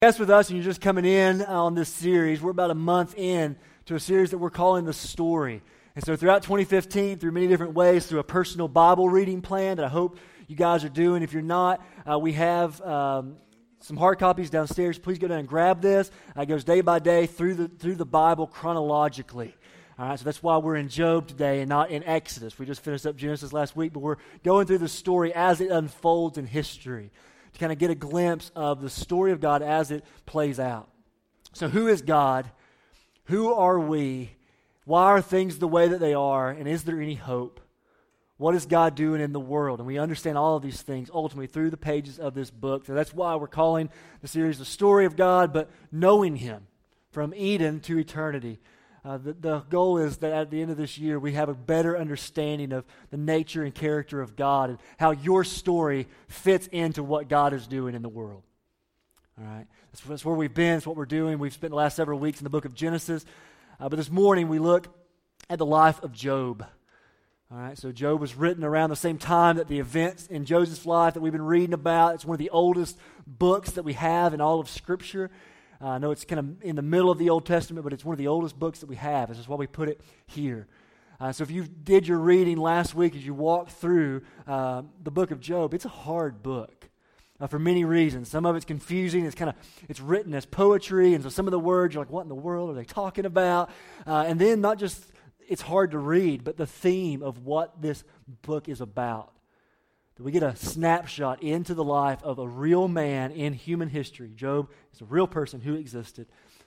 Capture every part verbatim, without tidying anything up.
Guest with us and you're just coming in on this series, we're about a month in to a series that we're calling The Story. And so throughout twenty fifteen, through many different ways, through a personal Bible reading plan that I hope you guys are doing. If you're not, uh, we have um, some hard copies downstairs. Please go down and grab this. Uh, it goes day by day through the through the Bible chronologically. All right, so that's why we're in Job today and not in Exodus. We just finished up Genesis last week, but we're going through the story as it unfolds in history, to kind of get a glimpse of the story of God as it plays out. So who is God? Who are we? Why are things the way that they are? And is there any hope? What is God doing in the world? And we understand all of these things ultimately through the pages of this book. So that's why we're calling the series The Story of God, but knowing Him from Eden to eternity. Uh, the, the goal is that at the end of this year, we have a better understanding of the nature and character of God and how your story fits into what God is doing in the world. All right? That's, that's where we've been. That's what we're doing. We've spent the last several weeks in the book of Genesis. Uh, but this morning, we look at the life of Job. All right? So Job was written around the same time that the events in Joseph's life that we've been reading about. It's one of the oldest books that we have in all of Scripture. Uh, I know it's kind of in the middle of the Old Testament, but it's one of the oldest books that we have. This is why we put it here. Uh, so if you did your reading last week as you walked through uh, the book of Job, it's a hard book uh, for many reasons. Some of it's confusing. It's kind of it's written as poetry, and so some of the words you're like, what in the world are they talking about? Uh, and then not just it's hard to read, but the theme of what this book is about. We get a snapshot into the life of a real man in human history. Job is a real person who existed.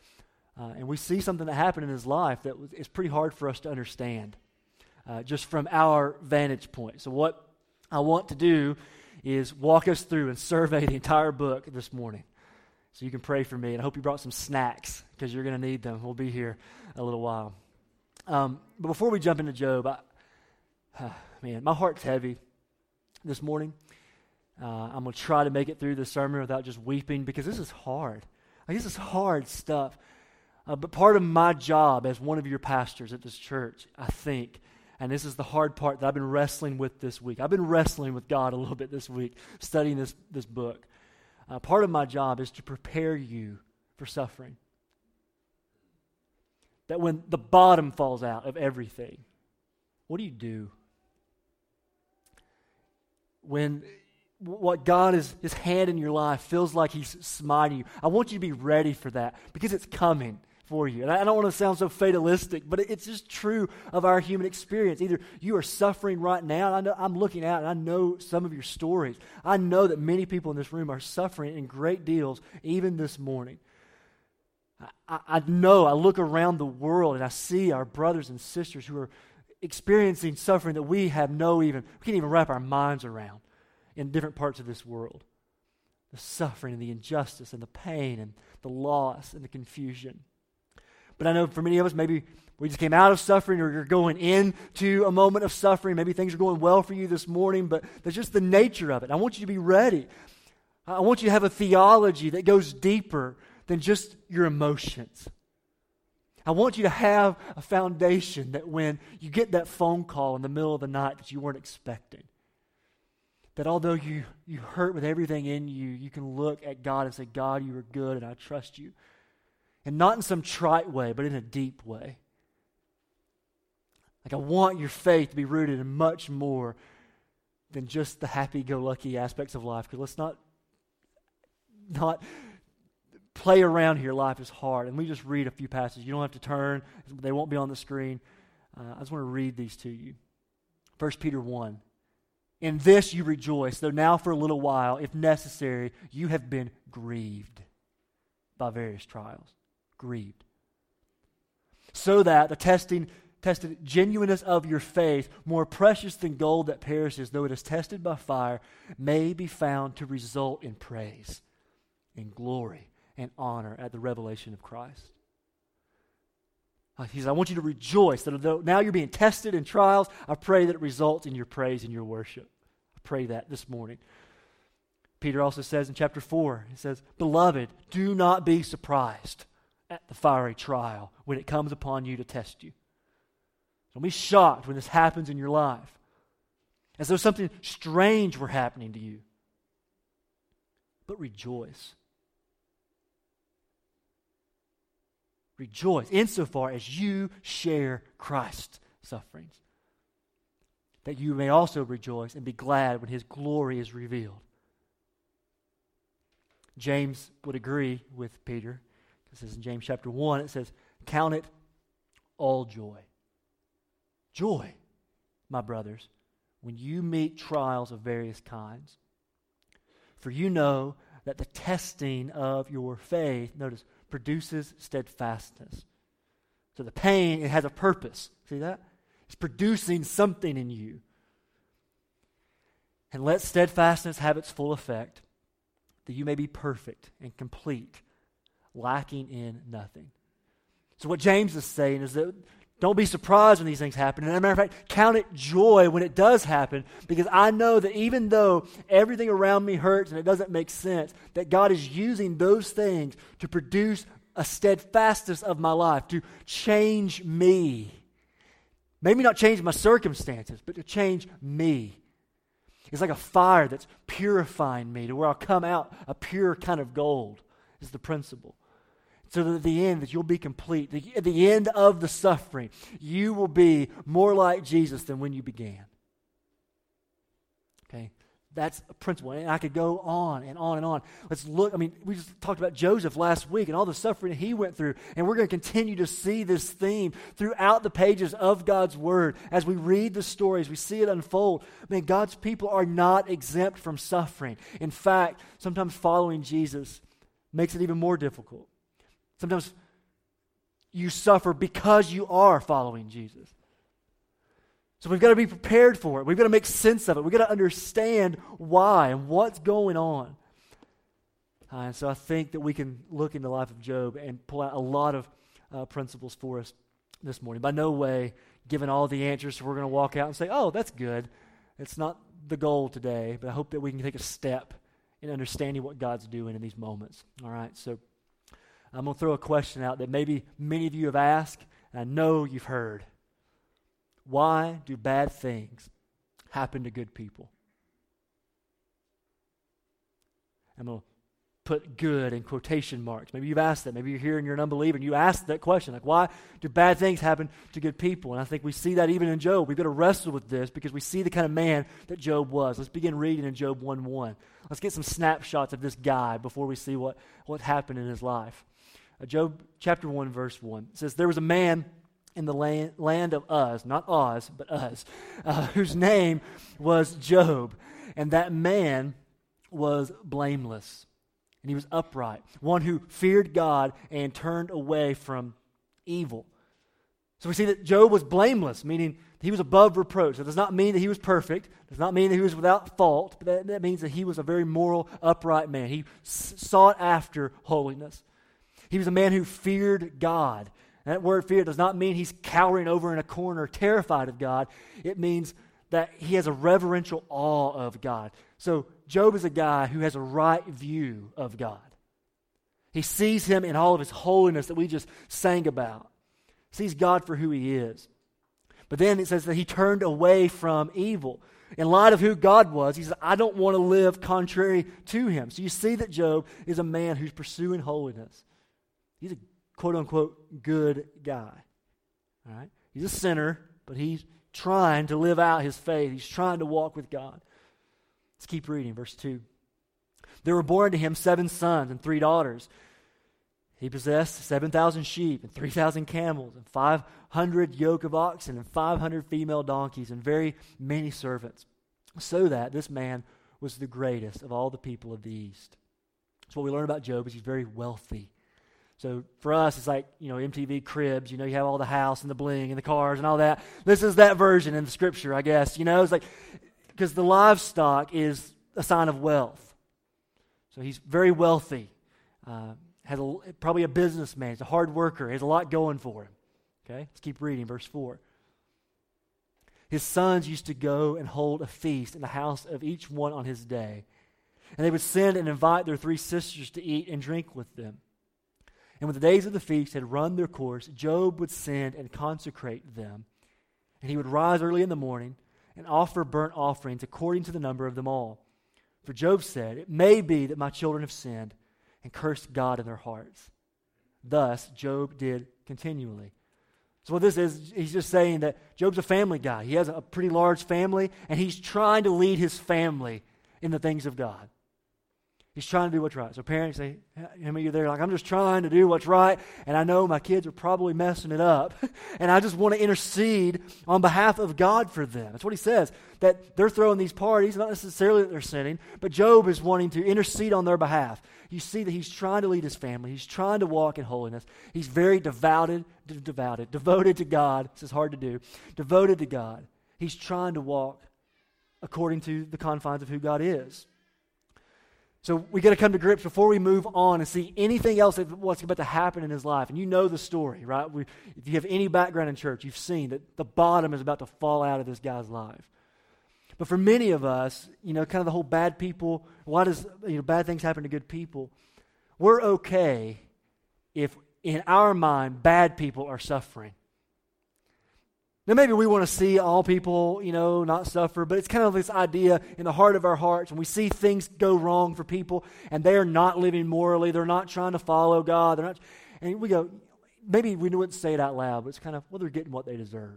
Uh, and we see something that happened in his life that was, is pretty hard for us to understand, uh, just from our vantage point. So what I want to do is walk us through and survey the entire book this morning. So you can pray for me. And I hope you brought some snacks, because you're going to need them. We'll be here a little while. Um, but before we jump into Job, I, uh, man, my heart's heavy this morning. Uh, I'm going to try to make it through this sermon without just weeping, because this is hard. Like, this is hard stuff. Uh, but part of my job as one of your pastors at this church, I think, and this is the hard part that I've been wrestling with this week. I've been wrestling with God a little bit this week, studying this, this book. Uh, part of my job is to prepare you for suffering. That when the bottom falls out of everything, what do you do? When what God is, his hand in your life feels like he's smiting you, I want you to be ready for that, because it's coming for you. And I don't want to sound so fatalistic, but it's just true of our human experience. Either you are suffering right now, and I know, I'm looking out, and I know some of your stories. I know that many people in this room are suffering in great deals, even this morning. I, I know, I look around the world, and I see our brothers and sisters who are experiencing suffering that we have no even, we can't even wrap our minds around in different parts of this world. The suffering and the injustice and the pain and the loss and the confusion. But I know for many of us, maybe we just came out of suffering, or you're going into a moment of suffering. Maybe things are going well for you this morning, but that's just the nature of it. I want you to be ready. I want you to have a theology that goes deeper than just your emotions. I want you to have a foundation that when you get that phone call in the middle of the night that you weren't expecting, that although you, you hurt with everything in you, you can look at God and say, God, you are good and I trust you. And not in some trite way, but in a deep way. Like, I want your faith to be rooted in much more than just the happy-go-lucky aspects of life. Because let's not, not play around here. Life is hard. And we just read a few passages. You don't have to turn. They won't be on the screen. Uh, I just want to read these to you. First Peter one. In this you rejoice, though now for a little while, if necessary, you have been grieved by various trials. Grieved. So that the testing, tested genuineness of your faith, more precious than gold that perishes, though it is tested by fire, may be found to result in praise, in glory, and honor at the revelation of Christ. He says, I want you to rejoice that although now you're being tested in trials, I pray that it results in your praise and your worship. I pray that this morning. Peter also says in chapter four, he says, Beloved, do not be surprised at the fiery trial when it comes upon you to test you. Don't be shocked when this happens in your life, as though something strange were happening to you. But rejoice. rejoice insofar as you share Christ's sufferings, that you may also rejoice and be glad when his glory is revealed. James would agree with Peter. This is in James chapter one. It says, count it all joy. Joy, my brothers, when you meet trials of various kinds. For you know that the testing of your faith, notice, produces steadfastness. So the pain, it has a purpose. See that? It's producing something in you. And let steadfastness have its full effect, that you may be perfect and complete, lacking in nothing. So what James is saying is that don't be surprised when these things happen. And as a matter of fact, count it joy when it does happen, because I know that even though everything around me hurts and it doesn't make sense, that God is using those things to produce a steadfastness of my life, to change me. Maybe not change my circumstances, but to change me. It's like a fire that's purifying me to where I'll come out a pure kind of gold, is the principle. So that at the end, that you'll be complete. The, at the end of the suffering, you will be more like Jesus than when you began. Okay? That's a principle. And I could go on and on and on. Let's look. I mean, we just talked about Joseph last week and all the suffering he went through. And we're going to continue to see this theme throughout the pages of God's Word. As we read the stories, we see it unfold. I mean, God's people are not exempt from suffering. In fact, sometimes following Jesus makes it even more difficult. Sometimes you suffer because you are following Jesus. So we've got to be prepared for it. We've got to make sense of it. We've got to understand why and what's going on. Uh, and so I think that we can look in the life of Job and pull out a lot of uh, principles for us this morning. By no way given all the answers, so we're going to walk out and say, oh, that's good. It's not the goal today, but I hope that we can take a step in understanding what God's doing in these moments. All right, so I'm going to throw a question out that maybe many of you have asked, and I know you've heard. Why do bad things happen to good people? I'm going to put good in quotation marks. Maybe you've asked that. Maybe you're here and you're an unbeliever and you asked that question. Like, why do bad things happen to good people? And I think we see that even in Job. We've got to wrestle with this because we see the kind of man that Job was. Let's begin reading in Job one one. Let's get some snapshots of this guy before we see what, what happened in his life. Uh, Job chapter one, verse one. It says, there was a man in the land, land of Uz, not Oz, but Uz, uh, whose name was Job. And that man was blameless, and he was upright, one who feared God and turned away from evil. So we see that Job was blameless, meaning he was above reproach. That does not mean that he was perfect. It does not mean that he was without fault, but that, that means that he was a very moral, upright man. He s- sought after holiness. He was a man who feared God. And that word fear does not mean he's cowering over in a corner, terrified of God. It means that he has a reverential awe of God. So Job is a guy who has a right view of God. He sees him in all of his holiness that we just sang about. Sees God for who he is. But then it says that he turned away from evil. In light of who God was, he says, I don't want to live contrary to him. So you see that Job is a man who's pursuing holiness. He's a quote-unquote good guy. All right? He's a sinner, but he's trying to live out his faith. He's trying to walk with God. Let's keep reading, verse two. There were born to him seven sons and three daughters. He possessed seven thousand sheep and three thousand camels and five hundred yoke of oxen and five hundred female donkeys and very many servants, so that this man was the greatest of all the people of the East. So what we learn about Job is he's very wealthy. So for us, it's like, you know, M T V Cribs. You know, you have all the house and the bling and the cars and all that. This is that version in the Scripture, I guess. You know, it's like, because the livestock is a sign of wealth. So he's very wealthy. Uh, has a, probably a businessman. He's a hard worker. He has a lot going for him. Okay, let's keep reading, verse four. His sons used to go and hold a feast in the house of each one on his day. And they would send and invite their three sisters to eat and drink with them. And when the days of the feast had run their course, Job would send and consecrate them. And he would rise early in the morning and offer burnt offerings according to the number of them all. For Job said, it may be that my children have sinned and cursed God in their hearts. Thus, Job did continually. So what this is, he's just saying that Job's a family guy. He has a pretty large family, and he's trying to lead his family in the things of God. He's trying to do what's right. So parents say, how many of you there like, I'm just trying to do what's right, and I know my kids are probably messing it up, and I just want to intercede on behalf of God for them. That's what he says, that they're throwing these parties, not necessarily that they're sinning, but Job is wanting to intercede on their behalf. You see that he's trying to lead his family. He's trying to walk in holiness. He's very devoted, de- devoted, devoted to God. This is hard to do. Devoted to God. He's trying to walk according to the confines of who God is. So we got to come to grips before we move on and see anything else of what's about to happen in his life. And you know the story, right? We, if you have any background in church, you've seen that the bottom is about to fall out of this guy's life. But for many of us, you know, kind of the whole bad people, why does, you know, bad things happen to good people? We're okay if in our mind bad people are suffering. Now, maybe we want to see all people, you know, not suffer, but it's kind of this idea in the heart of our hearts when we see things go wrong for people and they're not living morally, they're not trying to follow God, they're not, and we go, maybe we wouldn't say it out loud, but it's kind of, well, they're getting what they deserve.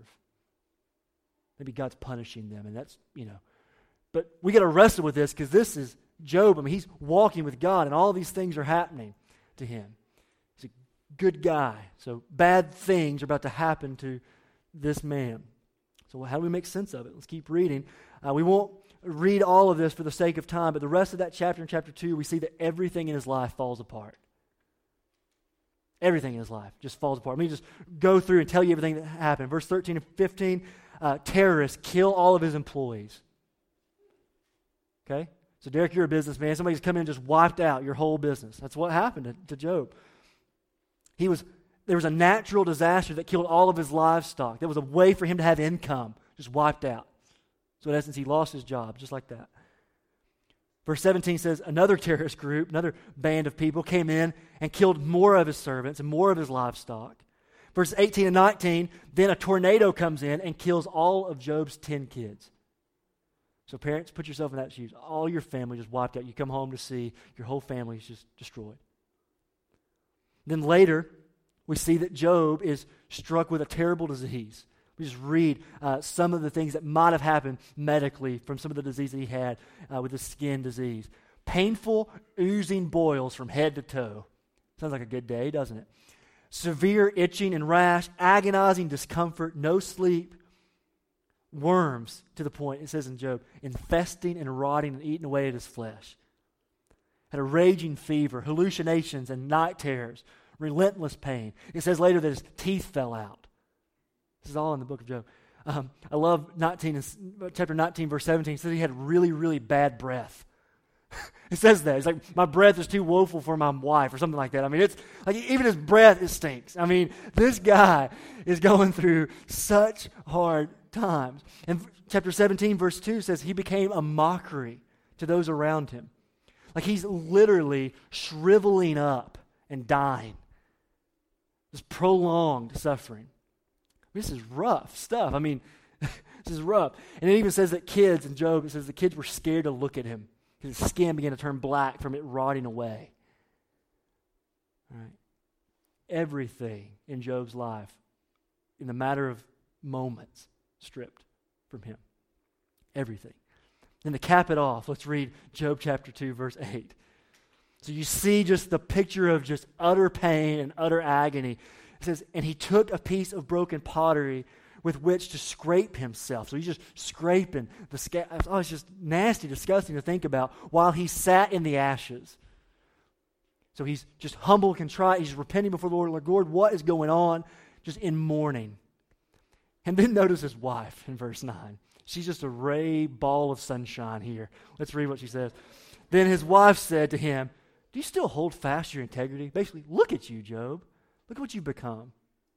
Maybe God's punishing them, and that's, you know. But we get arrested with this because this is Job. I mean, he's walking with God, and all these things are happening to him. He's a good guy, so bad things are about to happen to this man. So how do we make sense of it? Let's keep reading. Uh, we won't read all of this for the sake of time, but the rest of that chapter in chapter two, we see that everything in his life falls apart. Everything in his life just falls apart. Let me just go through and tell you everything that happened. Verse thirteen and fifteen, uh, terrorists kill all of his employees. Okay? So Derek, you're a businessman. Somebody's come in and just wiped out your whole business. That's what happened to, to Job. He was There was a natural disaster that killed all of his livestock. There was a way for him to have income, just wiped out. So in essence, he lost his job, just like that. Verse seventeen says, another terrorist group, another band of people came in and killed more of his servants and more of his livestock. Verse eighteen and nineteen, then a tornado comes in and kills all of Job's ten kids. So parents, put yourself in that shoes. All your family just wiped out. You come home to see your whole family is just destroyed. Then later, we see that Job is struck with a terrible disease. We just read uh, some of the things that might have happened medically from some of the disease that he had uh, with the skin disease. Painful, oozing boils from head to toe. Sounds like a good day, doesn't it? Severe itching and rash, agonizing discomfort, no sleep, worms to the point, it says in Job, infesting and rotting and eating away at his flesh. Had a raging fever, hallucinations and night terrors, relentless pain. It says later that his teeth fell out. This is all in the book of Job. Um, I love nineteen, chapter nineteen, verse seventeen. It says he had really, really bad breath. It says that. It's like, my breath is too woeful for my wife or something like that. I mean, it's like even his breath, it stinks. I mean, this guy is going through such hard times. And chapter seventeen, verse two says he became a mockery to those around him. Like he's literally shriveling up and dying. This prolonged suffering. This is rough stuff. I mean, this is rough. And it even says that kids, in Job, it says the kids were scared to look at him because his skin began to turn black from it rotting away. All right. Everything in Job's life, in the matter of moments, stripped from him. Everything. And to cap it off, let's read Job chapter two, verse eight. So you see just the picture of just utter pain and utter agony. It says, and he took a piece of broken pottery with which to scrape himself. So he's just scraping the sca- oh, it's just nasty, disgusting to think about while he sat in the ashes. So he's just humble, contrite. He's repenting before the Lord. Lord, Lord, what is going on? Just in mourning. And then notice his wife in verse nine. She's just a ray ball of sunshine here. Let's read what she says. Then his wife said to him, do you still hold fast your integrity? Basically, look at you, Job. Look at what you've become.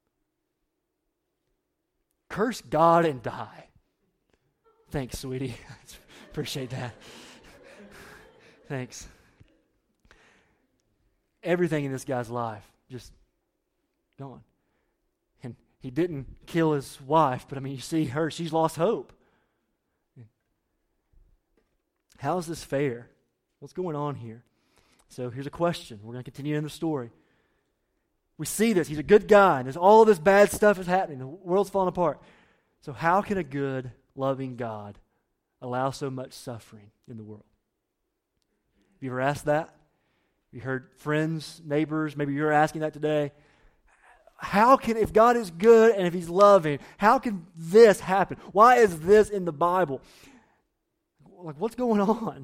Curse God and die. Thanks, sweetie. Appreciate that. Thanks. Everything in this guy's life just gone. And he didn't kill his wife, but I mean, you see her, she's lost hope. How is this fair? What's going on here? So here's a question. We're going to continue in the story. We see this. He's a good guy, and there's all this bad stuff is happening. The world's falling apart. So how can a good, loving God allow so much suffering in the world? Have you ever asked that? Have you heard friends, neighbors, maybe you're asking that today? How can, if God is good and if He's loving, how can this happen? Why is this in the Bible? Like, what's going on?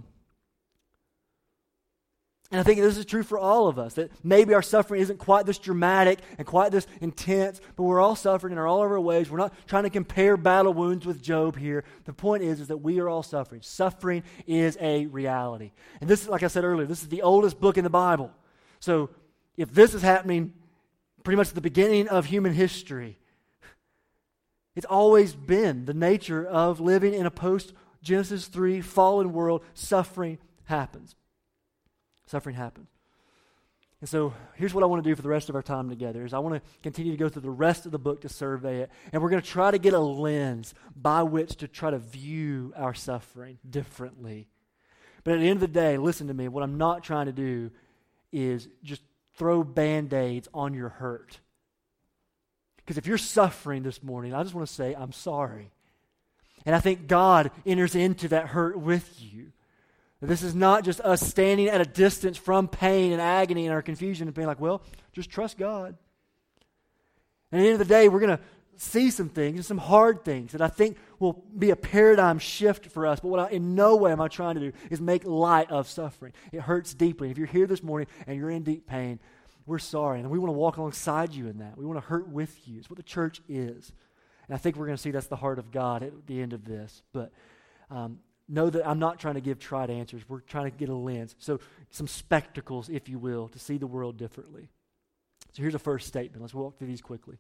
And I think this is true for all of us, that maybe our suffering isn't quite this dramatic and quite this intense, but we're all suffering in all of our ways. We're not trying to compare battle wounds with Job here. The point is, is that we are all suffering. Suffering is a reality. And this is, like I said earlier, this is the oldest book in the Bible. So if this is happening pretty much at the beginning of human history, it's always been the nature of living in a post-Genesis three fallen world. Suffering happens. Suffering happens. And so here's what I want to do for the rest of our time together is I want to continue to go through the rest of the book to survey it. And we're going to try to get a lens by which to try to view our suffering differently. But at the end of the day, listen to me, what I'm not trying to do is just throw Band-Aids on your hurt. Because if you're suffering this morning, I just want to say, I'm sorry. And I think God enters into that hurt with you. This is not just us standing at a distance from pain and agony and our confusion and being like, well, just trust God. And at the end of the day, we're going to see some things, some hard things that I think will be a paradigm shift for us. But what I, in no way am I trying to do is make light of suffering. It hurts deeply. If you're here this morning and you're in deep pain, we're sorry. And we want to walk alongside you in that. We want to hurt with you. It's what the church is. And I think we're going to see that's the heart of God at the end of this. But um, know that I'm not trying to give trite answers. We're trying to get a lens. So some spectacles, if you will, to see the world differently. So here's a first statement. Let's walk through these quickly.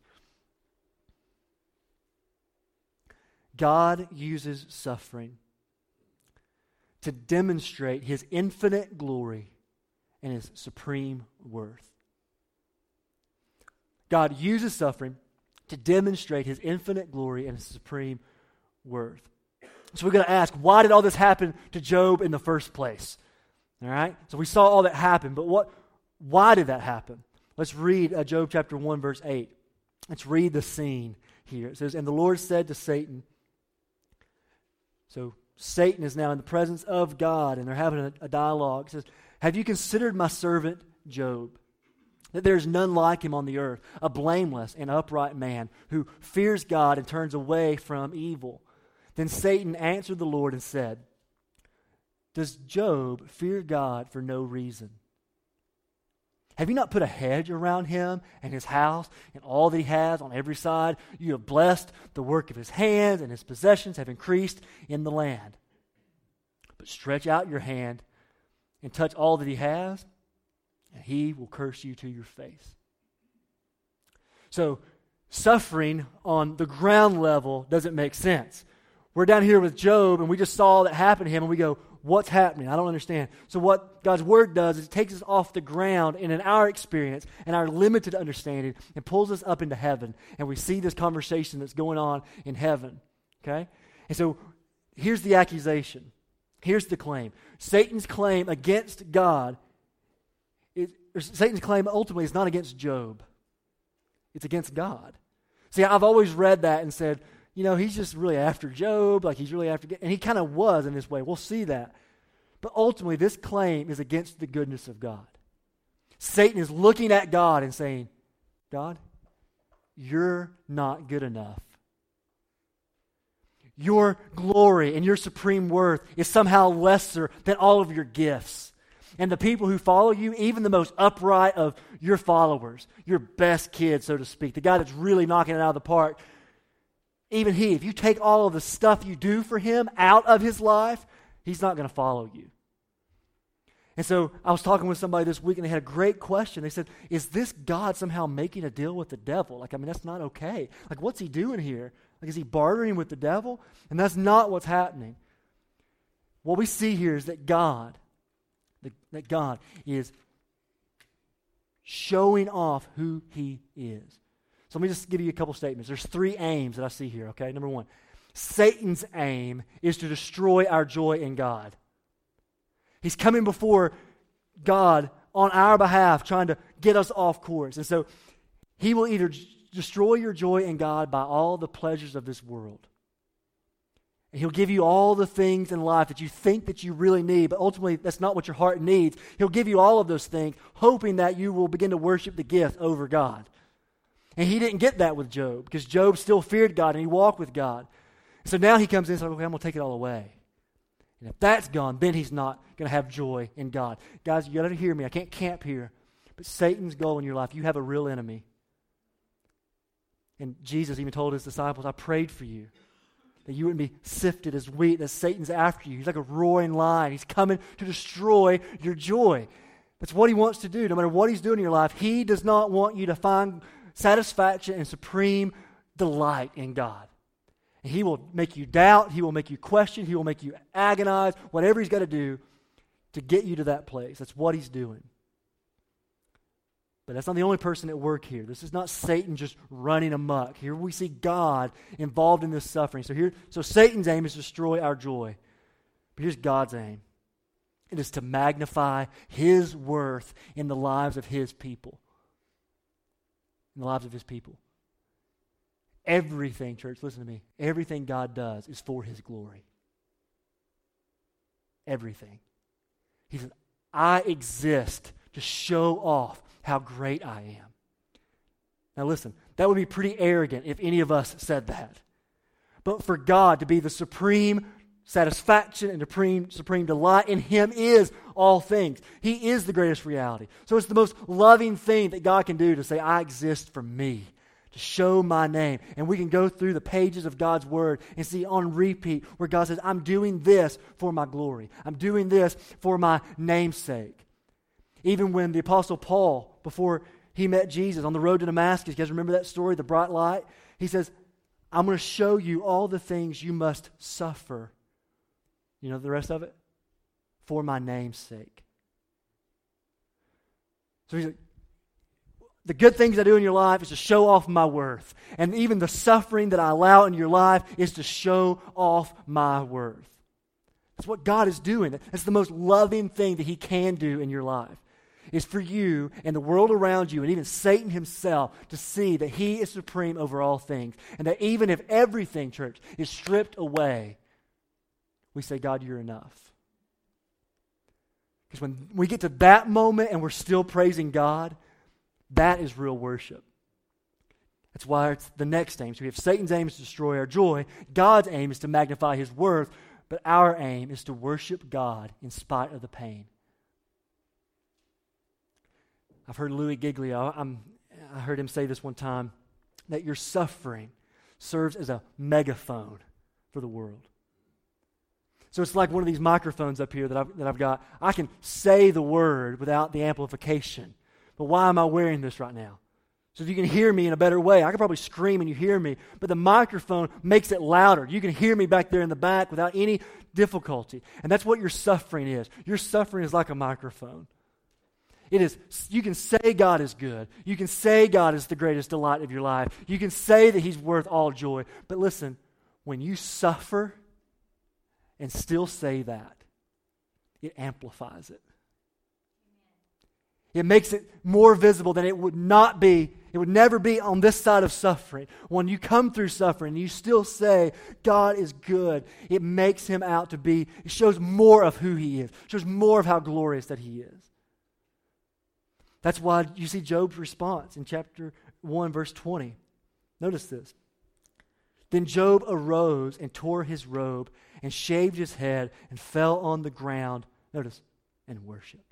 God uses suffering to demonstrate His infinite glory and His supreme worth. God uses suffering to demonstrate His infinite glory and His supreme worth. So we're going to ask, why did all this happen to Job in the first place? All right? So we saw all that happen, but what? Why did that happen? Let's read uh, Job chapter one, verse eight. Let's read the scene here. It says, and the Lord said to Satan, so Satan is now in the presence of God, and they're having a, a dialogue. It says, have you considered my servant Job? That there is none like him on the earth, a blameless and upright man who fears God and turns away from evil. Then Satan answered the Lord and said, does Job fear God for no reason? Have you not put a hedge around him and his house and all that he has on every side? You have blessed the work of his hands, and his possessions have increased in the land. But stretch out your hand and touch all that he has, and he will curse you to your face. So, suffering on the ground level doesn't make sense. We're down here with Job, and we just saw that happen to him, and we go, what's happening? I don't understand. So what God's Word does is it takes us off the ground and in our experience and our limited understanding and pulls us up into heaven, and we see this conversation that's going on in heaven, okay? And so here's the accusation. Here's the claim. Satan's claim against God, is, or Satan's claim ultimately is not against Job. It's against God. See, I've always read that and said, you know, he's just really after Job, like he's really after, and he kind of was in this way. We'll see that. But ultimately, this claim is against the goodness of God. Satan is looking at God and saying, God, you're not good enough. Your glory and your supreme worth is somehow lesser than all of your gifts. And the people who follow you, even the most upright of your followers, your best kid, so to speak, the guy that's really knocking it out of the park, even he, if you take all of the stuff you do for him out of his life, he's not going to follow you. And so I was talking with somebody this week, and they had a great question. They said, is this God somehow making a deal with the devil? Like, I mean, that's not okay. Like, what's he doing here? Like, is he bartering with the devil? And that's not what's happening. What we see here is that God, that, that God is showing off who he is. So let me just give you a couple statements. There's three aims that I see here, okay? Number one, Satan's aim is to destroy our joy in God. He's coming before God on our behalf, trying to get us off course. And so He will either destroy your joy in God by all the pleasures of this world. And He'll give you all the things in life that you think that you really need, but ultimately that's not what your heart needs. He'll give you all of those things, hoping that you will begin to worship the gift over God. And he didn't get that with Job, because Job still feared God and he walked with God. So now he comes in and says, okay, I'm going to take it all away. And if that's gone, then he's not going to have joy in God. Guys, you got to hear me. I can't camp here. But Satan's goal in your life, you have a real enemy. And Jesus even told his disciples, I prayed for you, that you wouldn't be sifted as wheat, that Satan's after you. He's like a roaring lion. He's coming to destroy your joy. That's what he wants to do. No matter what he's doing in your life, he does not want you to find satisfaction and supreme delight in God. And he will make you doubt. He will make you question. He will make you agonize. Whatever he's got to do to get you to that place. That's what he's doing. But that's not the only person at work here. This is not Satan just running amok. Here we see God involved in this suffering. So here, so Satan's aim is to destroy our joy. But here's God's aim. It is to magnify his worth in the lives of his people. In the lives of his people. Everything, church, listen to me. Everything God does is for his glory. Everything. He says, I exist to show off how great I am. Now listen, that would be pretty arrogant if any of us said that. But for God to be the supreme satisfaction and supreme, supreme delight in him is all things. He is the greatest reality. So it's the most loving thing that God can do to say, I exist for me, to show my name. And we can go through the pages of God's word and see on repeat where God says, I'm doing this for my glory. I'm doing this for my namesake. Even when the Apostle Paul, before he met Jesus on the road to Damascus, you guys remember that story, the bright light? He says, I'm going to show you all the things you must suffer. You know the rest of it? For my name's sake. So he's like, the good things I do in your life is to show off my worth. And even the suffering that I allow in your life is to show off my worth. That's what God is doing. That's the most loving thing that he can do in your life. Is for you and the world around you and even Satan himself to see that he is supreme over all things. And that even if everything, church, is stripped away, we say, God, you're enough. Because when we get to that moment and we're still praising God, that is real worship. That's why it's the next aim. So we have Satan's aim is to destroy our joy. God's aim is to magnify his worth. But our aim is to worship God in spite of the pain. I've heard Louis Giglio, I'm, I heard him say this one time, that your suffering serves as a megaphone for the world. So it's like one of these microphones up here that I've, that I've got. I can say the word without the amplification. But why am I wearing this right now? So if you can hear me in a better way, I could probably scream and you hear me, but the microphone makes it louder. You can hear me back there in the back without any difficulty. And that's what your suffering is. Your suffering is like a microphone. It is, you can say God is good. You can say God is the greatest delight of your life. You can say that he's worth all joy. But listen, when you suffer and still say that, it amplifies it. It makes it more visible than it would not be. It would never be on this side of suffering. When you come through suffering and you still say, God is good, it makes him out to be, it shows more of who he is. It shows more of how glorious that he is. That's why you see Job's response in chapter one, verse twenty. Notice this. Then Job arose and tore his robe and shaved his head and fell on the ground, notice, and worshipped.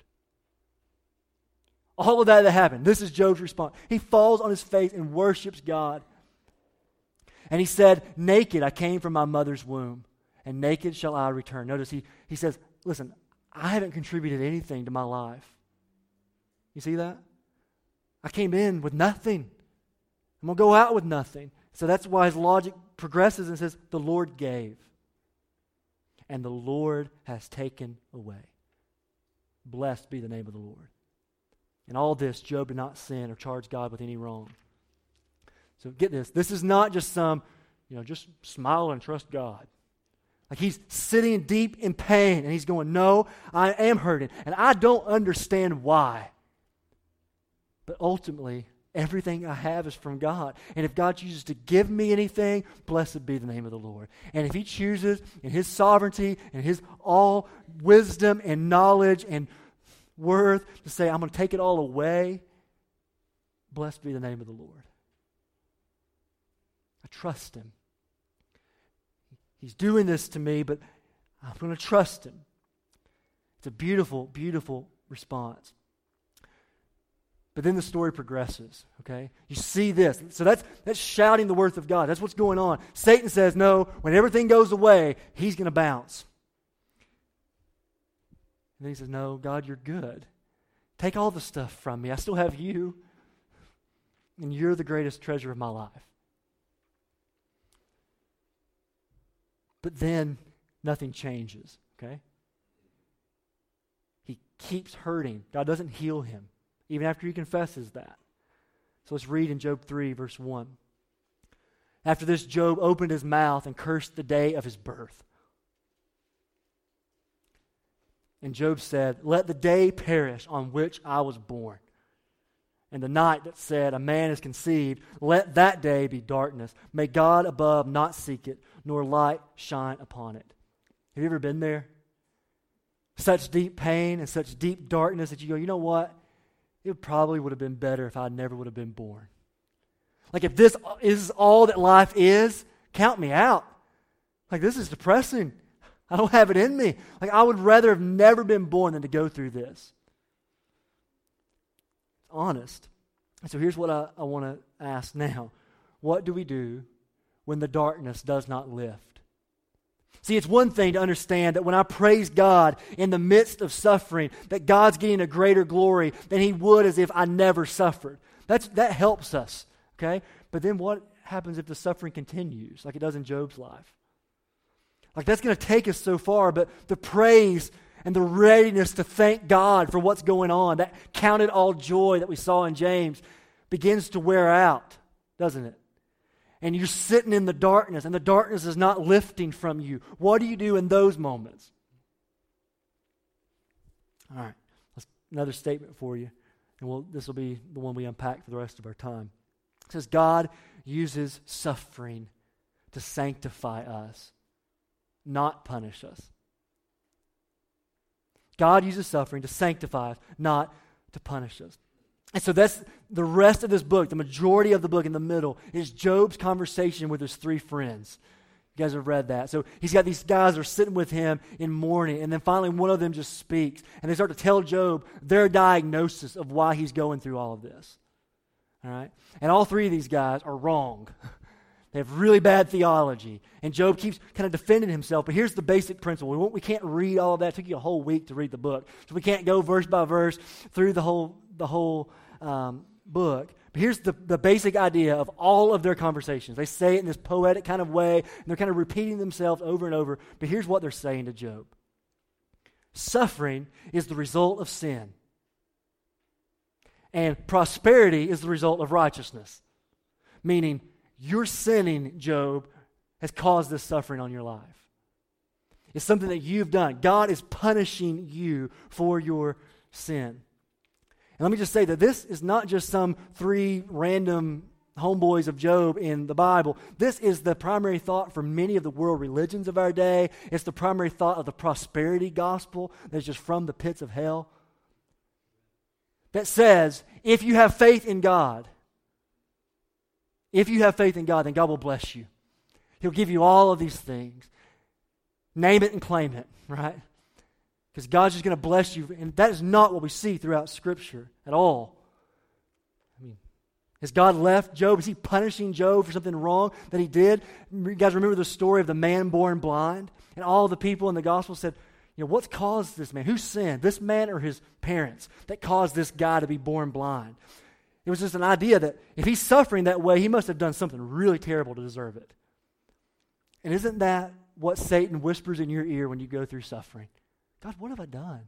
All of that that happened. This is Job's response. He falls on his face and worships God. And he said, naked I came from my mother's womb, and naked shall I return. Notice he, he says, listen, I haven't contributed anything to my life. You see that? I came in with nothing. I'm going to go out with nothing. So that's why his logic progresses and says, the Lord gave, and the Lord has taken away. Blessed be the name of the Lord. In all this, Job did not sin or charge God with any wrong. So get this. This is not just some, you know, just smile and trust God. Like he's sitting deep in pain and he's going, no, I am hurting and I don't understand why. But ultimately, Everything I have is from God. And if God chooses to give me anything, blessed be the name of the Lord. And if He chooses in His sovereignty and His all wisdom and knowledge and worth to say, I'm going to take it all away, blessed be the name of the Lord. I trust Him. He's doing this to me, but I'm going to trust Him. It's a beautiful, beautiful response. But then the story progresses, okay? You see this. So that's that's shouting the worth of God. That's what's going on. Satan says, no, when everything goes away, he's going to bounce. And then he says, no, God, you're good. Take all the stuff from me. I still have you. And you're the greatest treasure of my life. But then nothing changes, okay? He keeps hurting. God doesn't heal him, even after he confesses that. So let's read in Job three, verse one. After this, Job opened his mouth and cursed the day of his birth. And Job said, let the day perish on which I was born. And the night that said, a man is conceived, let that day be darkness. May God above not seek it, nor light shine upon it. Have you ever been there? Such deep pain and such deep darkness that you go, you know what? It probably would have been better if I never would have been born. Like if this is all that life is, count me out. Like this is depressing. I don't have it in me. Like I would rather have never been born than to go through this. Honest. And so here's what I, I want to ask now. What do we do when the darkness does not lift? See, it's one thing to understand that when I praise God in the midst of suffering, that God's getting a greater glory than He would as if I never suffered. That's, that helps us, okay? But then what happens if the suffering continues, like it does in Job's life? Like that's going to take us so far, but the praise and the readiness to thank God for what's going on, that counted all joy that we saw in James, begins to wear out, doesn't it? And you're sitting in the darkness, and the darkness is not lifting from you. What do you do in those moments? All right, that's another statement for you, and we'll, this will be the one we unpack for the rest of our time. It says, God uses suffering to sanctify us, not punish us. God uses suffering to sanctify us, not to punish us. And so that's the rest of this book, the majority of the book in the middle, is Job's conversation with his three friends. You guys have read that. So he's got these guys that are sitting with him in mourning, and then finally one of them just speaks, and they start to tell Job their diagnosis of why he's going through all of this. All right? And all three of these guys are wrong. They have really bad theology. And Job keeps kind of defending himself. But here's the basic principle. We, won't, we can't read all of that. It took you a whole week to read the book. So we can't go verse by verse through the whole the whole um, book. But here's the, the basic idea of all of their conversations. They say it in this poetic kind of way. And they're kind of repeating themselves over and over. But here's what they're saying to Job. Suffering is the result of sin. And prosperity is the result of righteousness. Meaning, your sinning, Job, has caused this suffering on your life. It's something that you've done. God is punishing you for your sin. And let me just say that this is not just some three random homeboys of Job in the Bible. This is the primary thought for many of the world religions of our day. It's the primary thought of the prosperity gospel that's just from the pits of hell. That says, if you have faith in God, If you have faith in God, then God will bless you. He'll give you all of these things. Name it and claim it, right? Because God's just going to bless you. And that is not what we see throughout Scripture at all. I mean, has God left Job? Is He punishing Job for something wrong that he did? You guys remember the story of the man born blind? And all the people in the gospel said, you know, what's caused this man? Who sinned? This man or his parents that caused this guy to be born blind? It was just an idea that if he's suffering that way, he must have done something really terrible to deserve it. And isn't that what Satan whispers in your ear when you go through suffering? God, what have I done?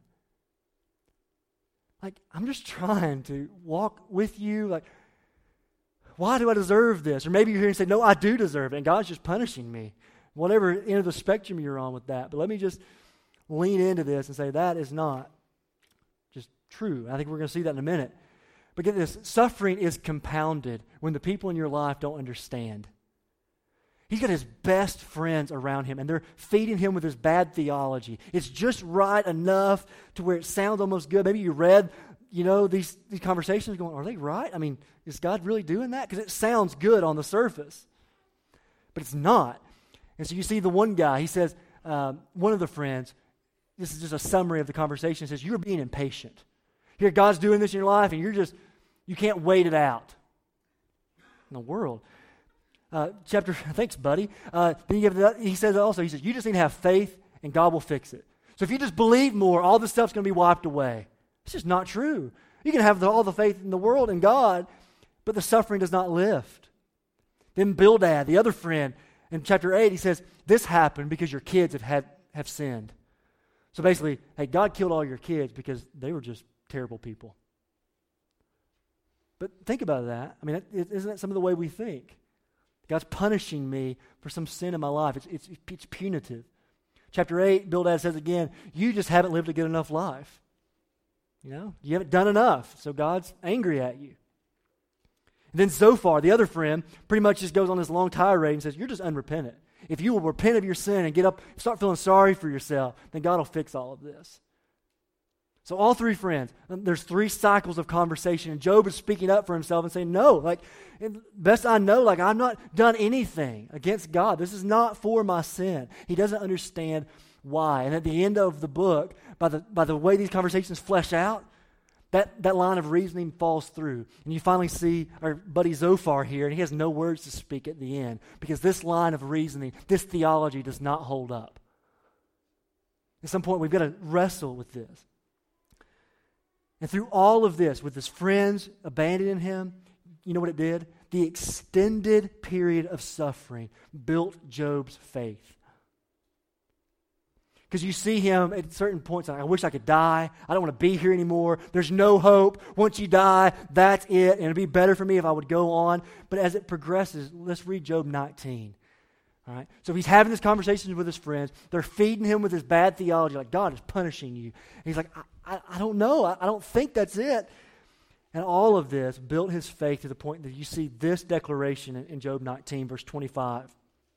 Like, I'm just trying to walk with you. Like, why do I deserve this? Or maybe you're here and say, no, I do deserve it, and God's just punishing me. Whatever end of the spectrum you're on with that. But let me just lean into this and say that is not just true. I think we're going to see that in a minute. But get this, suffering is compounded when the people in your life don't understand. He's got his best friends around him, and they're feeding him with his bad theology. It's just right enough to where it sounds almost good. Maybe you read, you know, these, these conversations going, are they right? I mean, is God really doing that? Because it sounds good on the surface, but it's not. And so you see the one guy, he says, um, one of the friends, this is just a summary of the conversation, says, you're being impatient. Here, God's doing this in your life, and you're just, you can't wait it out. In the world. Uh, chapter, thanks, buddy. Uh, then you have, he says also, he says, you just need to have faith, and God will fix it. So if you just believe more, all this stuff's going to be wiped away. It's just not true. You can have the, all the faith in the world in God, but the suffering does not lift. Then Bildad, the other friend, in chapter eight, he says, this happened because your kids have had, have sinned. So basically, hey, God killed all your kids because they were just terrible people. But think about that. I mean, isn't that some of the way we think? God's punishing me for some sin in my life. It's, it's, it's punitive. Chapter eight, Bildad says again, you just haven't lived a good enough life. You know, you haven't done enough, so God's angry at you. And then Zophar, the other friend, pretty much just goes on this long tirade and says, you're just unrepentant. If you will repent of your sin and get up, start feeling sorry for yourself, then God will fix all of this. So all three friends, there's three cycles of conversation, and Job is speaking up for himself and saying, no, like, best I know, like, I've not done anything against God. This is not for my sin. He doesn't understand why. And at the end of the book, by the by the way these conversations flesh out, that, that line of reasoning falls through. And you finally see our buddy Zophar here, and he has no words to speak at the end, because this line of reasoning, this theology does not hold up. At some point, we've got to wrestle with this. And through all of this, with his friends abandoning him, you know what it did? The extended period of suffering built Job's faith. Because you see him at certain points, like, I wish I could die. I don't want to be here anymore. There's no hope. Once you die, that's it. And it'd be better for me if I would go on. But as it progresses, let's read Job nineteen. All right? So he's having these conversations with his friends. They're feeding him with his bad theology, like God is punishing you. And he's like, I, I, I don't know. I, I don't think that's it. And all of this built his faith to the point that you see this declaration in, in Job nineteen, verse twenty-five.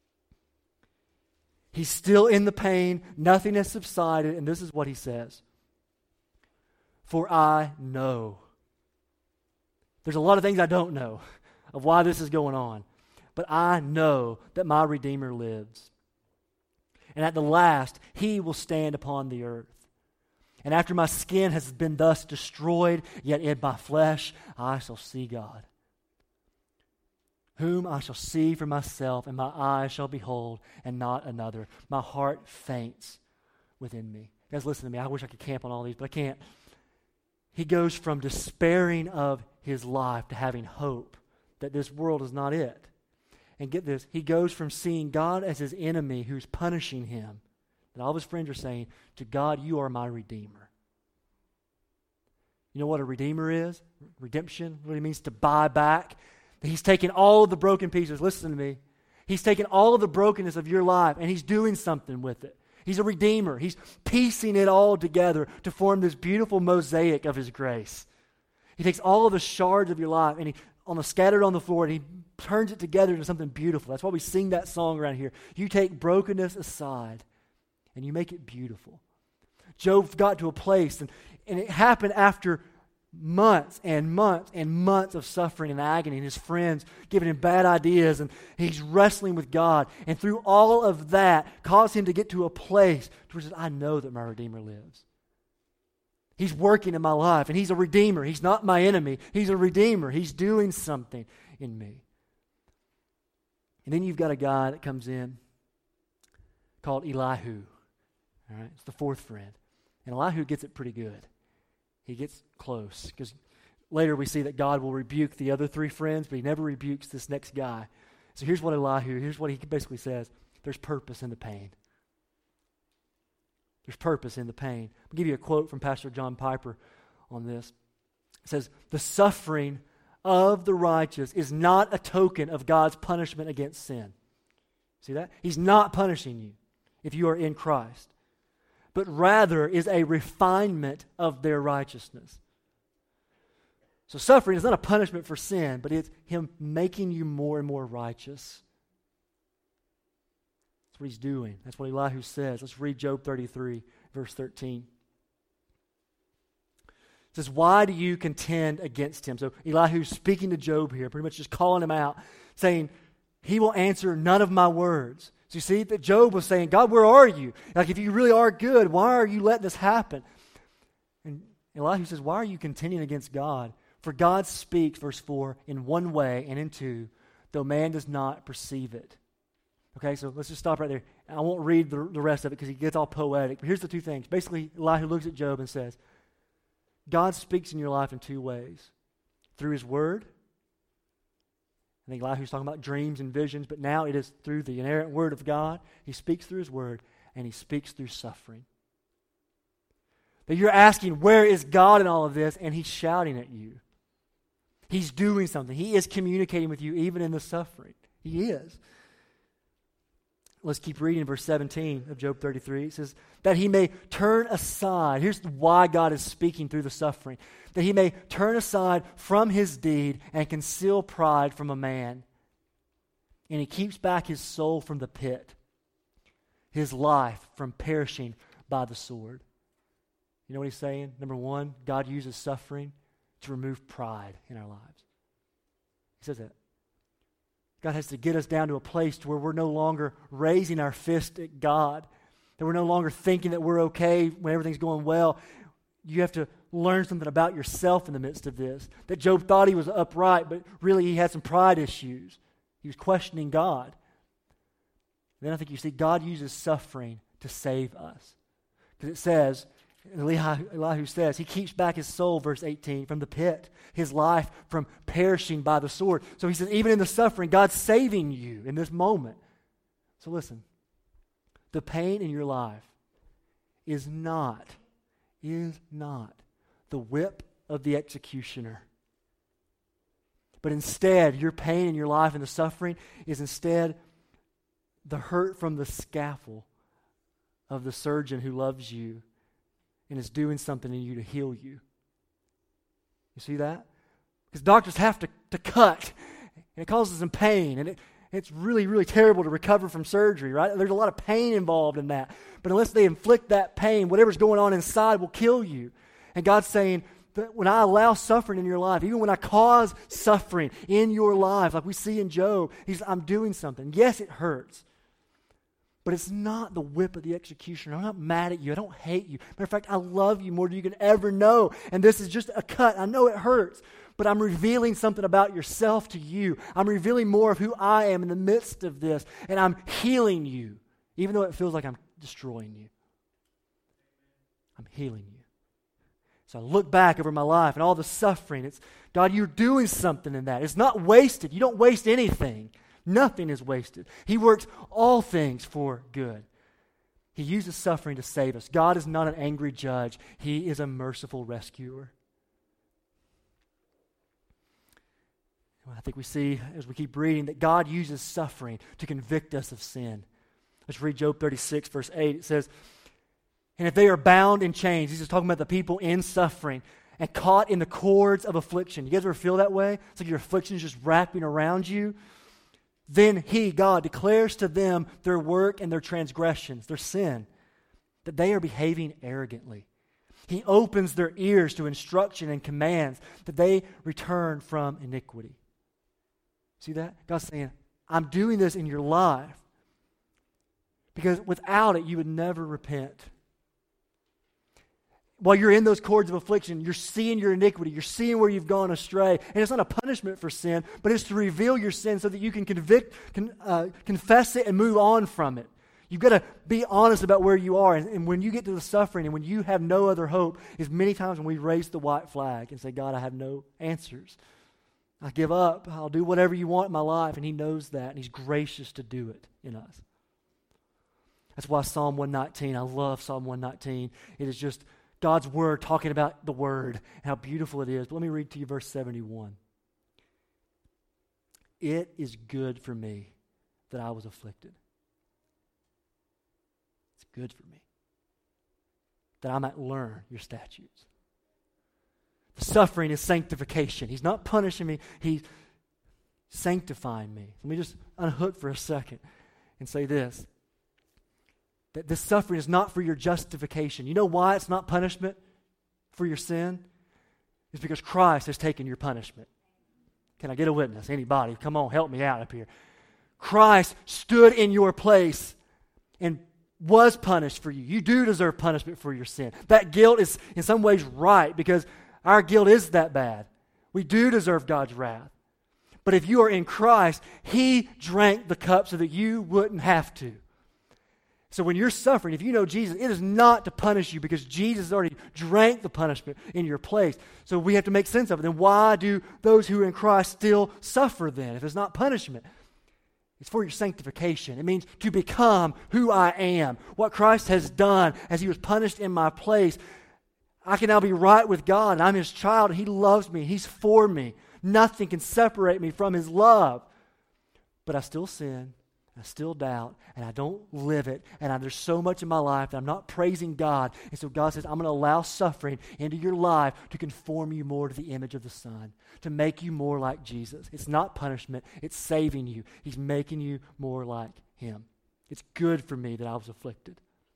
He's still in the pain. Nothing has subsided. And this is what he says. For I know. There's a lot of things I don't know of why this is going on. But I know that my Redeemer lives. And at the last, he will stand upon the earth. And after my skin has been thus destroyed, yet in my flesh I shall see God, whom I shall see for myself, and my eyes shall behold, and not another. My heart faints within me. Guys, listen to me. I wish I could camp on all these, but I can't. He goes from despairing of his life to having hope that this world is not it. And get this, he goes from seeing God as his enemy who's punishing him, that all of his friends are saying, to God, you are my Redeemer. You know what a Redeemer is? Redemption, what it means to buy back. He's taken all of the broken pieces. Listen to me. He's taken all of the brokenness of your life, and he's doing something with it. He's a Redeemer. He's piecing it all together to form this beautiful mosaic of his grace. He takes all of the shards of your life, and he on the scattered on the floor, and he turns it together into something beautiful. That's why we sing that song around here. You take brokenness aside, and you make it beautiful. Job got to a place, and, and it happened after months and months and months of suffering and agony, and his friends giving him bad ideas, and he's wrestling with God. And through all of that, caused him to get to a place where he says, I know that my Redeemer lives. He's working in my life, and he's a Redeemer. He's not my enemy. He's a Redeemer. He's doing something in me. And then you've got a guy that comes in called Elihu. All right, it's the fourth friend. And Elihu gets it pretty good. He gets close, because later we see that God will rebuke the other three friends, but he never rebukes this next guy. So here's what Elihu, here's what he basically says. There's purpose in the pain. There's purpose in the pain. I'll give you a quote from Pastor John Piper on this. It says, the suffering of the righteous is not a token of God's punishment against sin. See that? He's not punishing you if you are in Christ, but rather is a refinement of their righteousness. So suffering is not a punishment for sin, but it's him making you more and more righteous. That's what he's doing. That's what Elihu says. Let's read Job thirty-three, verse thirteen. It says, why do you contend against him? So Elihu's speaking to Job here, pretty much just calling him out, saying, he will answer none of my words. So you see that Job was saying, God, where are you? Like, if you really are good, why are you letting this happen? And Elihu says, why are you contending against God? For God speaks, verse four, in one way and in two, though man does not perceive it. Okay, so let's just stop right there. I won't read the, the rest of it because he gets all poetic. But here's the two things. Basically, Elihu looks at Job and says, God speaks in your life in two ways. Through his word. I think Elihu's talking about dreams and visions, but now it is through the inerrant word of God. He speaks through his word, and he speaks through suffering. That you're asking, where is God in all of this? And he's shouting at you. He's doing something. He is communicating with you even in the suffering. He is. Let's keep reading verse seventeen of Job thirty-three. It says, that he may turn aside. Here's why God is speaking through the suffering. That he may turn aside from his deed and conceal pride from a man. And he keeps back his soul from the pit, his life from perishing by the sword. You know what he's saying? Number one, God uses suffering to remove pride in our lives. He says that. God has to get us down to a place to where we're no longer raising our fist at God, that we're no longer thinking that we're okay when everything's going well. You have to learn something about yourself in the midst of this. That Job thought he was upright, but really he had some pride issues. He was questioning God. And then I think you see God uses suffering to save us. Because it says, Elihu, Elihu says, he keeps back his soul, verse eighteen, from the pit, his life from perishing by the sword. So he says, even in the suffering, God's saving you in this moment. So listen, the pain in your life is not, is not the whip of the executioner. But instead, your pain in your life and the suffering is instead the hurt from the scalpel of the surgeon who loves you and is doing something in you to heal you. You see that? Because doctors have to, to cut, and it causes them pain, and it, it's really, really terrible to recover from surgery, right? There's a lot of pain involved in that. But unless they inflict that pain, whatever's going on inside will kill you. And God's saying that when I allow suffering in your life, even when I cause suffering in your life, like we see in Job, he's, I'm doing something. Yes, it hurts. But it's not the whip of the executioner. I'm not mad at you. I don't hate you. Matter of fact, I love you more than you can ever know. And this is just a cut. I know it hurts, but I'm revealing something about yourself to you. I'm revealing more of who I am in the midst of this, and I'm healing you, even though it feels like I'm destroying you. I'm healing you. So I look back over my life and all the suffering. It's, God, you're doing something in that. It's not wasted. You don't waste anything. Nothing is wasted. He works all things for good. He uses suffering to save us. God is not an angry judge. He is a merciful rescuer. Well, I think we see, as we keep reading, that God uses suffering to convict us of sin. Let's read Job thirty-six, verse eight. It says, and if they are bound in chains, he's just talking about the people in suffering, and caught in the cords of affliction. You guys ever feel that way? It's like your affliction is just wrapping around you. Then he, God, declares to them their work and their transgressions, their sin, that they are behaving arrogantly. He opens their ears to instruction and commands that they return from iniquity. See that? God's saying, I'm doing this in your life because without it, you would never repent. While you're in those cords of affliction, you're seeing your iniquity. You're seeing where you've gone astray. And it's not a punishment for sin, but it's to reveal your sin so that you can convict, can, uh, confess it and move on from it. You've got to be honest about where you are. And, and when you get to the suffering and when you have no other hope, is many times when we raise the white flag and say, God, I have no answers. I give up. I'll do whatever you want in my life. And he knows that, and he's gracious to do it in us. That's why Psalm one nineteen, I love Psalm one nineteen. It is just God's word talking about the word and how beautiful it is. But let me read to you verse seventy-one. It is good for me that I was afflicted. It's good for me that I might learn your statutes. The suffering is sanctification. He's not punishing me. He's sanctifying me. Let me just unhook for a second and say this. That this suffering is not for your justification. You know why it's not punishment for your sin? It's because Christ has taken your punishment. Can I get a witness? Anybody? Come on, help me out up here. Christ stood in your place and was punished for you. You do deserve punishment for your sin. That guilt is in some ways right because our guilt is that bad. We do deserve God's wrath. But if you are in Christ, He drank the cup so that you wouldn't have to. So when you're suffering, if you know Jesus, it is not to punish you because Jesus has already drank the punishment in your place. So we have to make sense of it. Then why do those who are in Christ still suffer then if it's not punishment? It's for your sanctification. It means to become who I am. What Christ has done as He was punished in my place. I can now be right with God, and I'm His child, and He loves me. He's for me. Nothing can separate me from His love. But I still sin. I still doubt, and I don't live it, and I, there's so much in my life that I'm not praising God. And so God says, I'm going to allow suffering into your life to conform you more to the image of the Son, to make you more like Jesus. It's not punishment. It's saving you. He's making you more like Him. It's good for me that I was afflicted.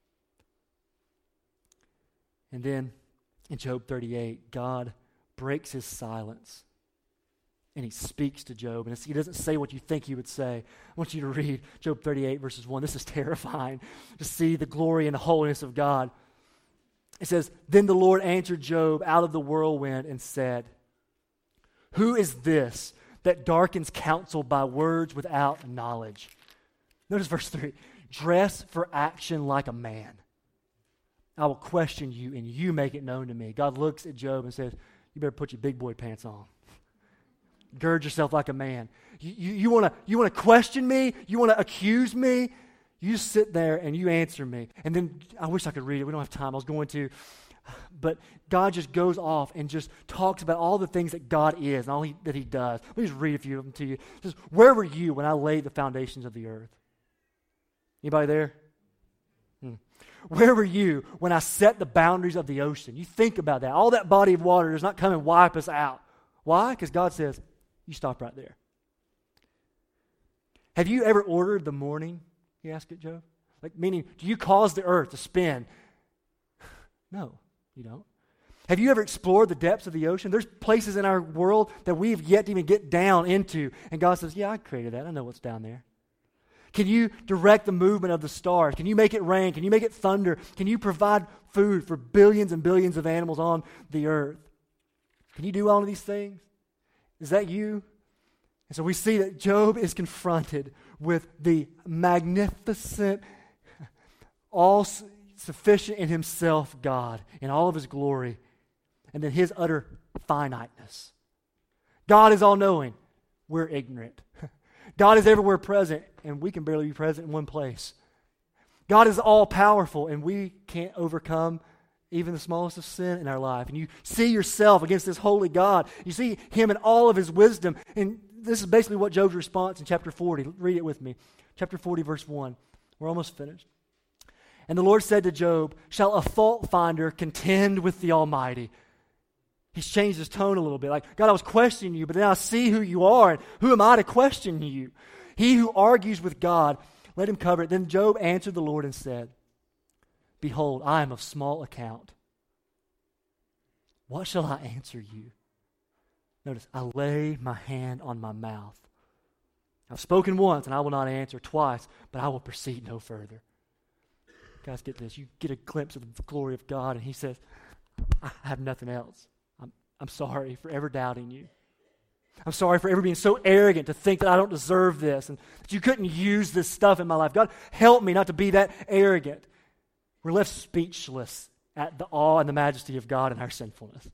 And then in Job thirty-eight, God breaks His silence. And He speaks to Job. And He doesn't say what you think He would say. I want you to read Job thirty-eight, verses one. This is terrifying to see the glory and the holiness of God. It says, Then the Lord answered Job out of the whirlwind and said, Who is this that darkens counsel by words without knowledge? Notice verse three. Dress for action like a man. I will question you, and you make it known to me. God looks at Job and says, You better put your big boy pants on. Gird yourself like a man. You, you, you want to you want to question me? You want to accuse me? You sit there and you answer me. And then, I wish I could read it. We don't have time. I was going to. But God just goes off and just talks about all the things that God is and all he, that He does. Let me just read a few of them to you. It says, Where were you when I laid the foundations of the earth? Anybody there? Hmm. Where were you when I set the boundaries of the ocean? You think about that. All that body of water does not come and wipe us out. Why? Because God says, you stop right there. Have you ever ordered the morning? You ask it, Joe. Like, meaning, do you cause the earth to spin? No, you don't. Have you ever explored the depths of the ocean? There's places in our world that we've yet to even get down into. And God says, yeah, I created that. I know what's down there. Can you direct the movement of the stars? Can you make it rain? Can you make it thunder? Can you provide food for billions and billions of animals on the earth? Can you do all of these things? Is that you? And so we see that Job is confronted with the magnificent, all-sufficient in Himself God in all of His glory, and then His utter finiteness. God is all-knowing. We're ignorant. God is everywhere present, and we can barely be present in one place. God is all-powerful, and we can't overcome even the smallest of sin in our life. And you see yourself against this holy God. You see Him in all of His wisdom. And this is basically what Job's response in chapter forty. Read it with me. Chapter forty, verse one. We're almost finished. And the Lord said to Job, Shall a fault finder contend with the Almighty? He's changed his tone a little bit. Like, God, I was questioning you, but then I see who you are, and who am I to question you? He who argues with God, let him cover it. Then Job answered the Lord and said, Behold, I am of small account. What shall I answer you? Notice, I lay my hand on my mouth. I've spoken once, and I will not answer twice, but I will proceed no further. Guys, get this. You get a glimpse of the glory of God, and He says, I have nothing else. I'm, I'm sorry for ever doubting you. I'm sorry for ever being so arrogant to think that I don't deserve this and that you couldn't use this stuff in my life. God, help me not to be that arrogant. We're left speechless at the awe and the majesty of God and our sinfulness.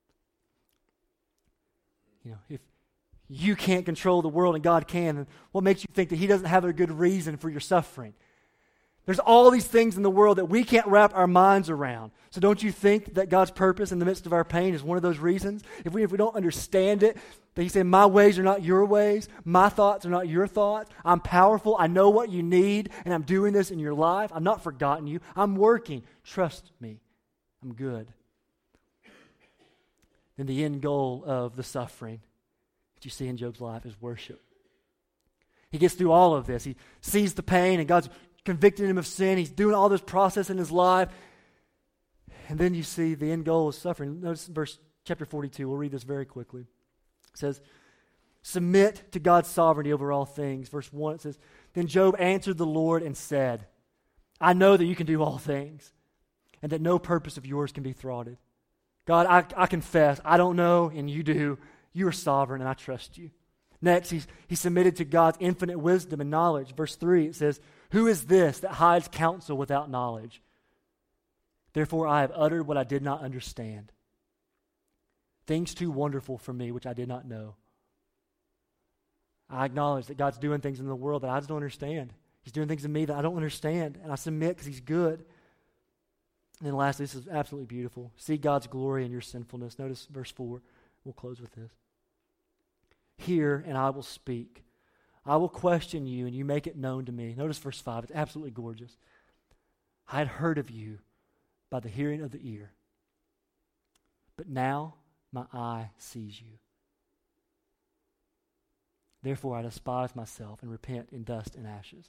You know, if you can't control the world and God can, then what makes you think that He doesn't have a good reason for your suffering? There's all these things in the world that we can't wrap our minds around. So don't you think that God's purpose in the midst of our pain is one of those reasons? If we if we don't understand it, that He said, my ways are not your ways, my thoughts are not your thoughts. I'm powerful, I know what you need, and I'm doing this in your life. I've not forgotten you. I'm working. Trust me. I'm good. then the end goal of the suffering that you see in Job's life is worship. He gets through all of this. He sees the pain, and God's convicting him of sin. He's doing all this process in his life. And then you see the end goal is suffering. Notice verse chapter forty-two. We'll read this very quickly. It says, submit to God's sovereignty over all things. Verse one, it says, then Job answered the Lord and said, I know that you can do all things, and that no purpose of yours can be thwarted. God, I, I confess, I don't know, and you do. You are sovereign, and I trust you. Next, he's, he submitted to God's infinite wisdom and knowledge. Verse three, it says, who is this that hides counsel without knowledge? Therefore I have uttered what I did not understand, things too wonderful for me which I did not know. I acknowledge that God's doing things in the world that I just don't understand. He's doing things in me that I don't understand, and I submit because he's good. And then lastly, this is absolutely beautiful. See God's glory in your sinfulness. Notice verse four. We'll close with this. Hear, and I will speak. I will question you, and you make it known to me. Notice verse five. It's absolutely gorgeous. I had heard of you by the hearing of the ear, but now my eye sees you. Therefore I despise myself and repent in dust and ashes.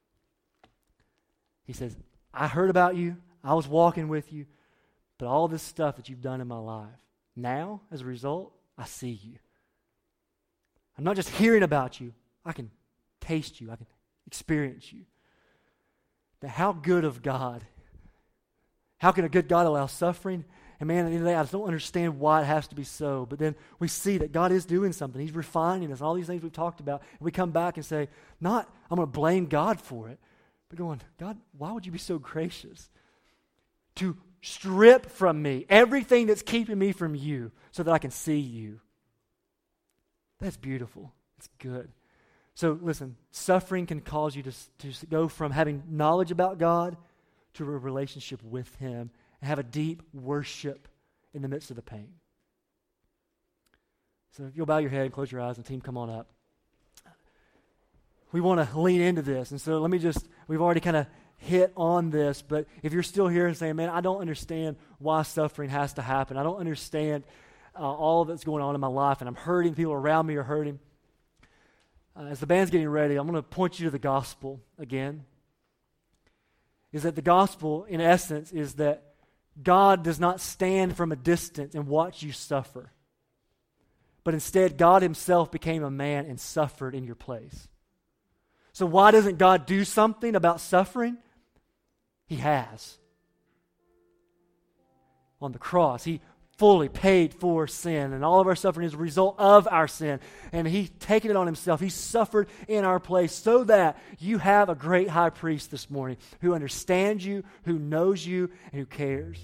He says, I heard about you. I was walking with you. But all this stuff that you've done in my life, now, as a result, I see you. I'm not just hearing about you. I can taste you. I can experience you. Now, how good of God. How can a good God allow suffering? And man, at the end of the day, I just don't understand why it has to be so. But then we see that God is doing something. He's refining us. All these things we've talked about. And we come back and say, not, I'm going to blame God for it. But going, God, why would you be so gracious to strip from me everything that's keeping me from you so that I can see you? That's beautiful. It's good. So listen, suffering can cause you to, to go from having knowledge about God to a relationship with him and have a deep worship in the midst of the pain. So if you'll bow your head and close your eyes, and team, come on up. We want to lean into this. And so let me just, we've already kind of hit on this, but if you're still here and saying, man, I don't understand why suffering has to happen. I don't understand uh, all that's going on in my life, and I'm hurting, people around me are hurting. Uh, as the band's getting ready, I'm going to point you to the gospel again. Is that the gospel, in essence, is that God does not stand from a distance and watch you suffer. But instead, God himself became a man and suffered in your place. So why doesn't God do something about suffering? He has. On the cross, he fully paid for sin, and all of our suffering is a result of our sin. And he's taken it on himself. He suffered in our place so that you have a great high priest this morning who understands you, who knows you, and who cares.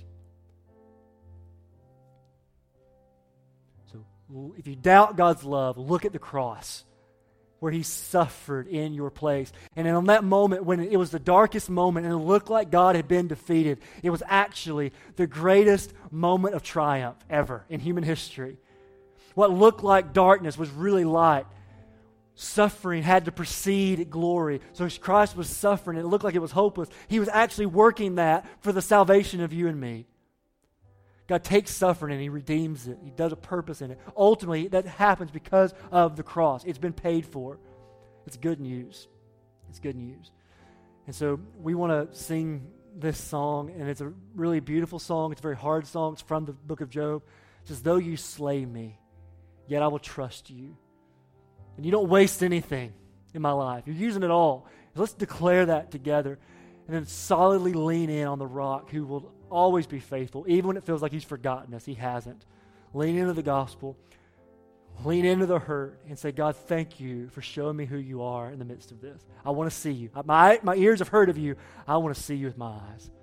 So if you doubt God's love, look at the cross where he suffered in your place. And on that moment, when it was the darkest moment and it looked like God had been defeated, it was actually the greatest moment of triumph ever in human history. What looked like darkness was really light. Suffering had to precede glory. So as Christ was suffering and it looked like it was hopeless, he was actually working that for the salvation of you and me. God takes suffering and he redeems it. He does a purpose in it. Ultimately, that happens because of the cross. It's been paid for. It's good news. It's good news. And so we want to sing this song, and it's a really beautiful song. It's a very hard song. It's from the book of Job. It says, though you slay me, yet I will trust you. And you don't waste anything in my life. You're using it all. Let's declare that together and then solidly lean in on the rock who will always be faithful, even when it feels like he's forgotten us. He hasn't. Lean into the gospel. Lean into the hurt and say, God, thank you for showing me who you are in the midst of this. I want to see you. My, my ears have heard of you. I want to see you with my eyes.